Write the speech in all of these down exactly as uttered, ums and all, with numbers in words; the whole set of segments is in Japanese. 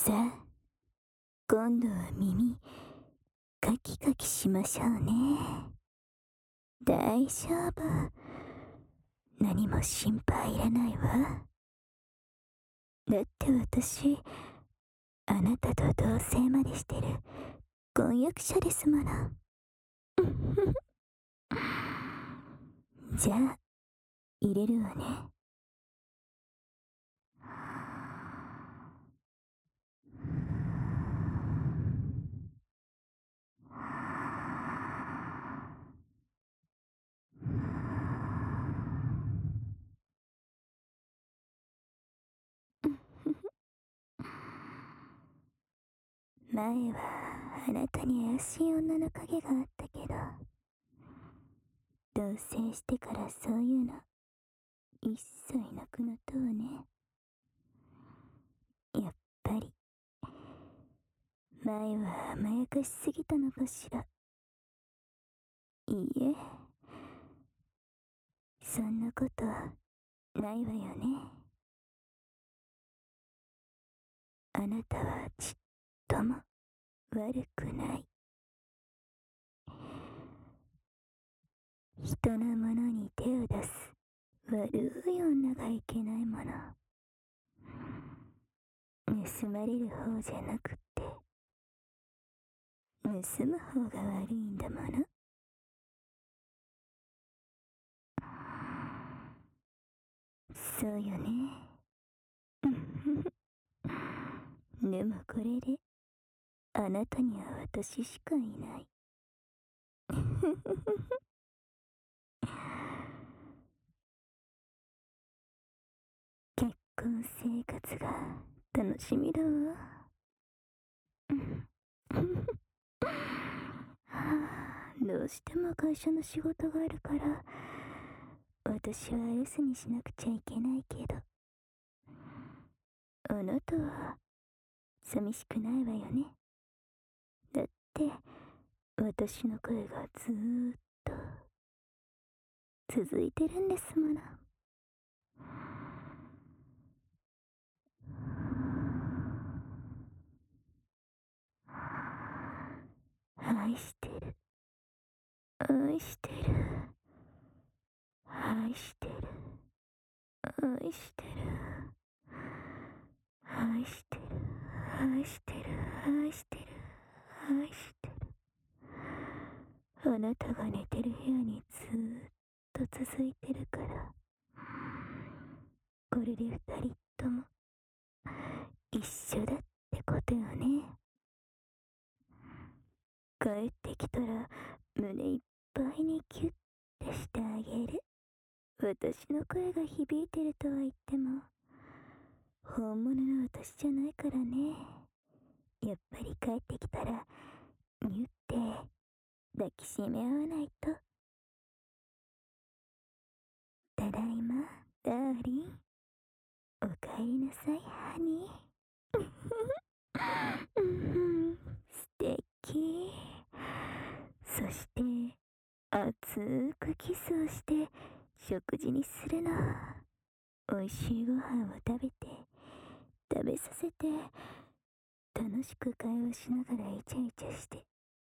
さあ、今度は耳カキカキしましょうね。大丈夫。何も心配いらないわ。だって私、あなたと同棲までしてる婚約者ですもの。じゃあ、入れるわね。前はあなたに怪しい女の影があったけど、同棲してからそういうの一切なくなったわね。やっぱり前は甘やかしすぎたのかしら。いいえ、そんなことないわよね。あなたはちっとも悪くない。人のものに手を出す悪い女がいけないもの。盗まれる方じゃなくって盗む方が悪いんだもの。そうよね。でもこれであなたには私しかいない。結婚生活が楽しみだわ。どうしても会社の仕事があるから私は留守にしなくちゃいけないけど、あなたは寂しくないわよね。だって私の声がずーっと続いてるんですもの。愛してる、愛してる、愛してる、愛してる、愛してる、愛してる、愛してる、愛してる。あなたが寝てる部屋にずーっと続いてるから、これで二人とも一緒だってことよね。帰ってきたら胸いっぱいにキュッてしてあげる。私の声が響いてるとは言っても本物の私じゃないからね。やっぱり帰ってきたらニュって抱きしめ合わないと。ただいまダーリン、おかえりなさいハニー。素敵。そして熱くキスをして食事にするの。おいしいご飯を食べて食べさせて楽しく会話しながらイチャイチャして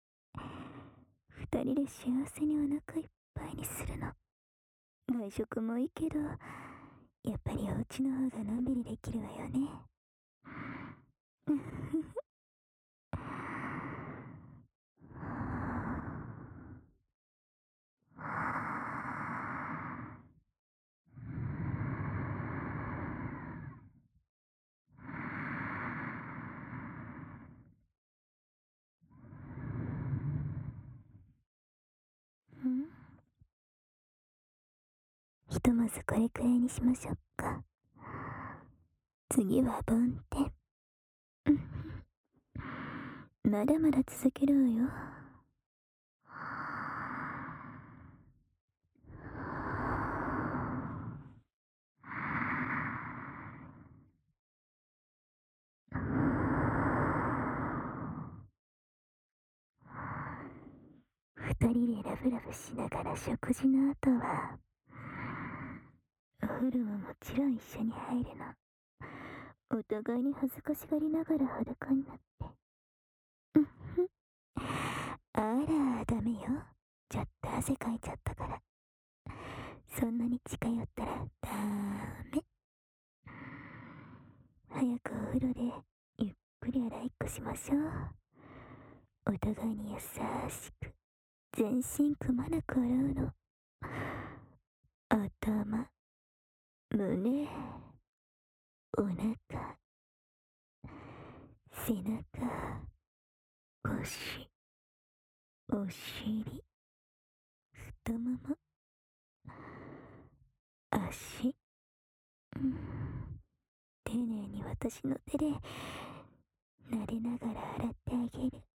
二人で幸せにお腹いっぱいにするの。外食もいいけどやっぱりお家の方がのんびりできるわよね。ひとまずこれくらいにしましょうか。次は梵天。まだまだ続けるわよ。二人でラブラブしながら食事の後はお風呂ももちろん一緒に入るの。 お互いに恥ずかしがりながら裸になって。うんふん。あら、ダメよ。ちょっと汗かいちゃったから。そんなに近寄ったらダメ。早くお風呂でゆっくり洗いっこしましょう。お互いに優しく全身くまなく洗うの。頭、胸、お腹、背中、腰、お尻、太もも、足、うん、丁寧に私の手で撫でながら洗ってあげる。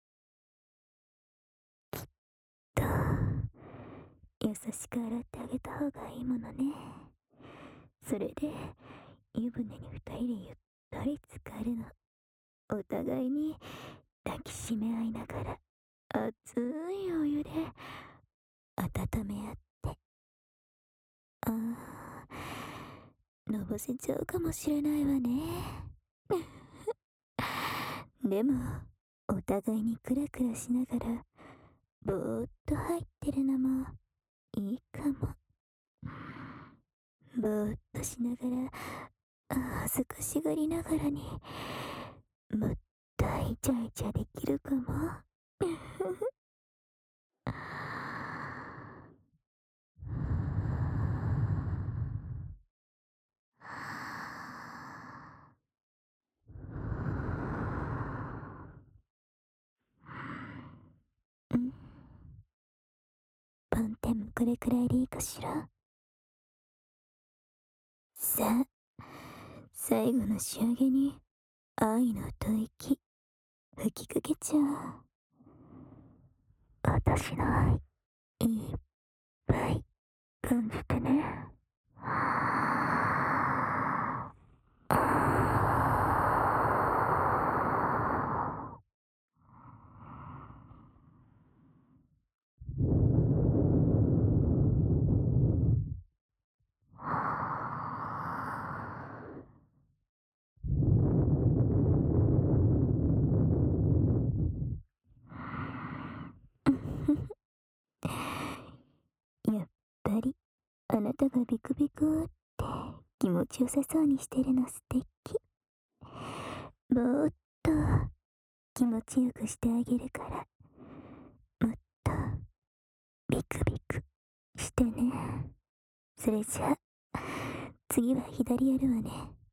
と優しく洗ってあげた方がいいものね。それで湯船に二人でゆったり浸かるの。お互いに抱きしめ合いながら熱いお湯で温め合って。ああ、のぼせちゃうかもしれないわね。でもお互いにクラクラしながらぼーっと入ってるのもいいかも。ぼーっとしながら恥ずかしがりながらにもっとイチャイチャできるかも。うん、パンテもこれくらいでいいかしら。さあ、最後の仕上げに愛の吐息吹きかけちゃう。私の愛いっぱい感じてね。やっぱりあなたがビクビクって気持ちよさそうにしてるの素敵。ぼーっと気持ちよくしてあげるから、もっとビクビクしてね。それじゃあ次は左やるわね。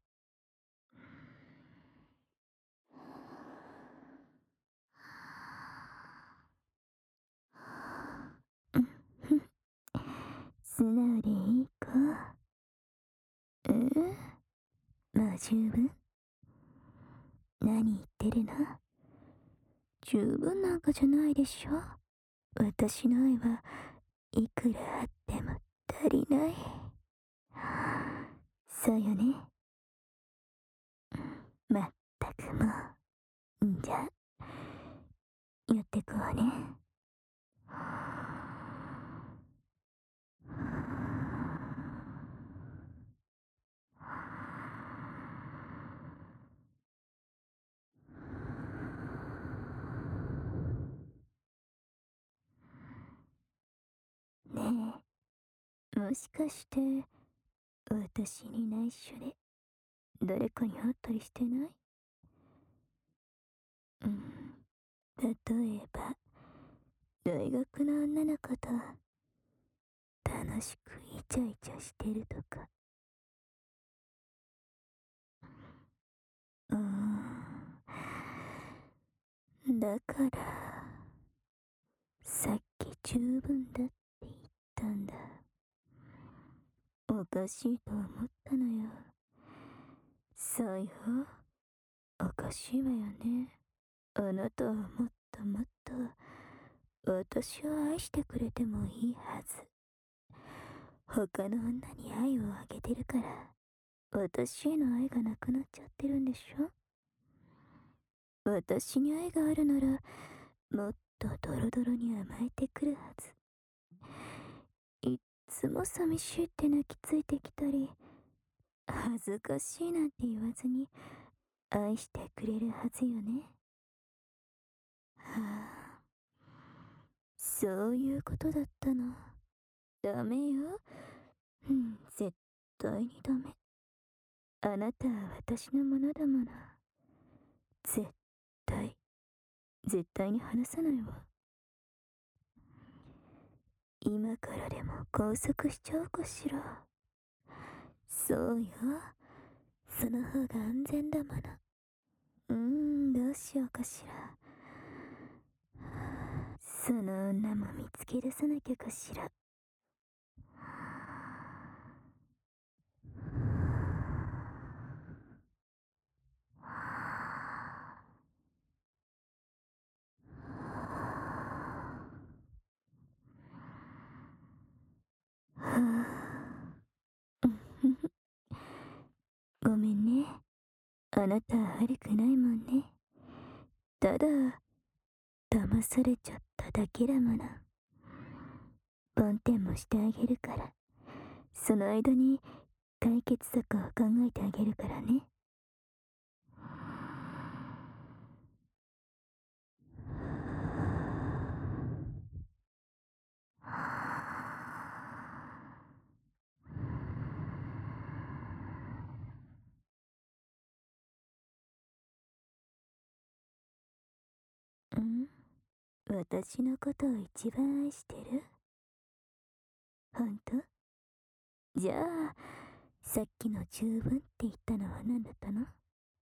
うんふん、素直でいい子。うん、まあ十分。何言ってるの。十分なんかじゃないでしょ。私の愛はいくらあっても足りない。そうよね。まったくもう。んじゃやってくわね。ねえ、もしかして私に内緒で誰かに会ったりしてない？うん、例えば大学の女の子と楽しくイチャイチャしてるとか。うーん、だからさっき十分だって言ったんだ。おかしいと思ったのよ。そうよ、おかしいわよね。あなたはもっともっと私を愛してくれてもいいはず。他の女に愛をあげてるから私への愛がなくなっちゃってるんでしょ。私に愛があるならもっとドロドロに甘えてくるはず。いっつも寂しいって泣きついてきたり、 恥ずかしいなんて言わずに愛してくれるはずよね。はあ、そういうことだったの。ダメよ。うん、絶対にダメ。あなたは私のものだもの。絶対、絶対に離さないわ。今からでも拘束しちゃおうかしら。そうよ。その方が安全だもの。うーん、どうしようかしら。その女も見つけ出さなきゃかしら。はあ、ごめんね。あなたは悪くないもんね。ただ、騙されちゃっただけだもの。梵天もしてあげるから。その間に解決策を考えてあげるからね。ん？私のことを一番愛してる？ほんと？じゃあ、さっきの十分って言ったのは何だったの？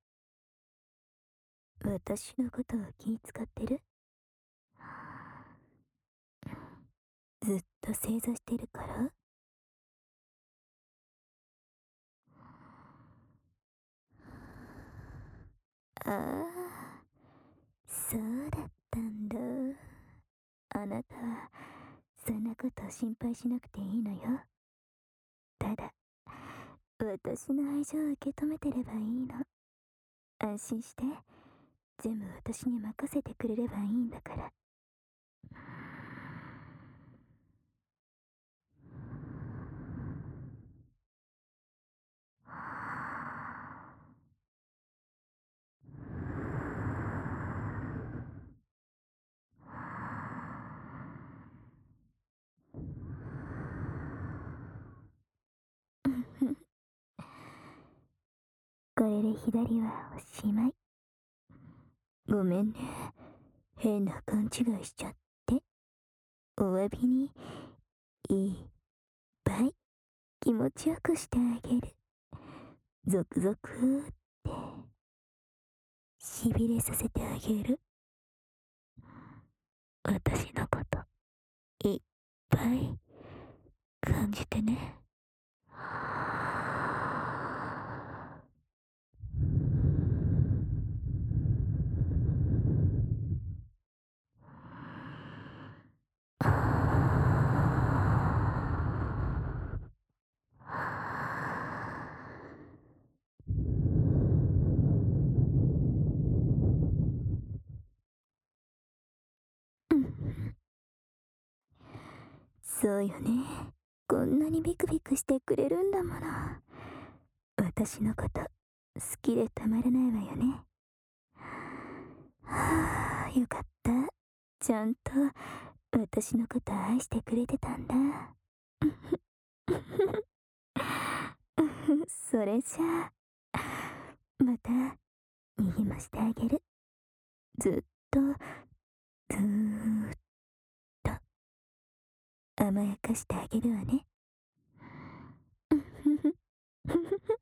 私のことを気遣ってる？ずっと正座してるから？ああ、そうだったんだ。あなたは、そんなこと心配しなくていいのよ。ただ、私の愛情を受け止めてればいいの。安心して、全部私に任せてくれればいいんだから。これで左はおしまい。ごめんね。変な勘違いしちゃって。お詫びに、いっぱい気持ちよくしてあげる。ゾクゾクって、しびれさせてあげる。私のこと、いっぱい感じてね。そうよね。こんなにビクビクしてくれるんだもの。私のこと好きでたまらないわよね。はあ、よかった。ちゃんと私のこと愛してくれてたんだ。それじゃあ、また握ましてあげる。ずっと、ずーっと甘やかしてあげるわね。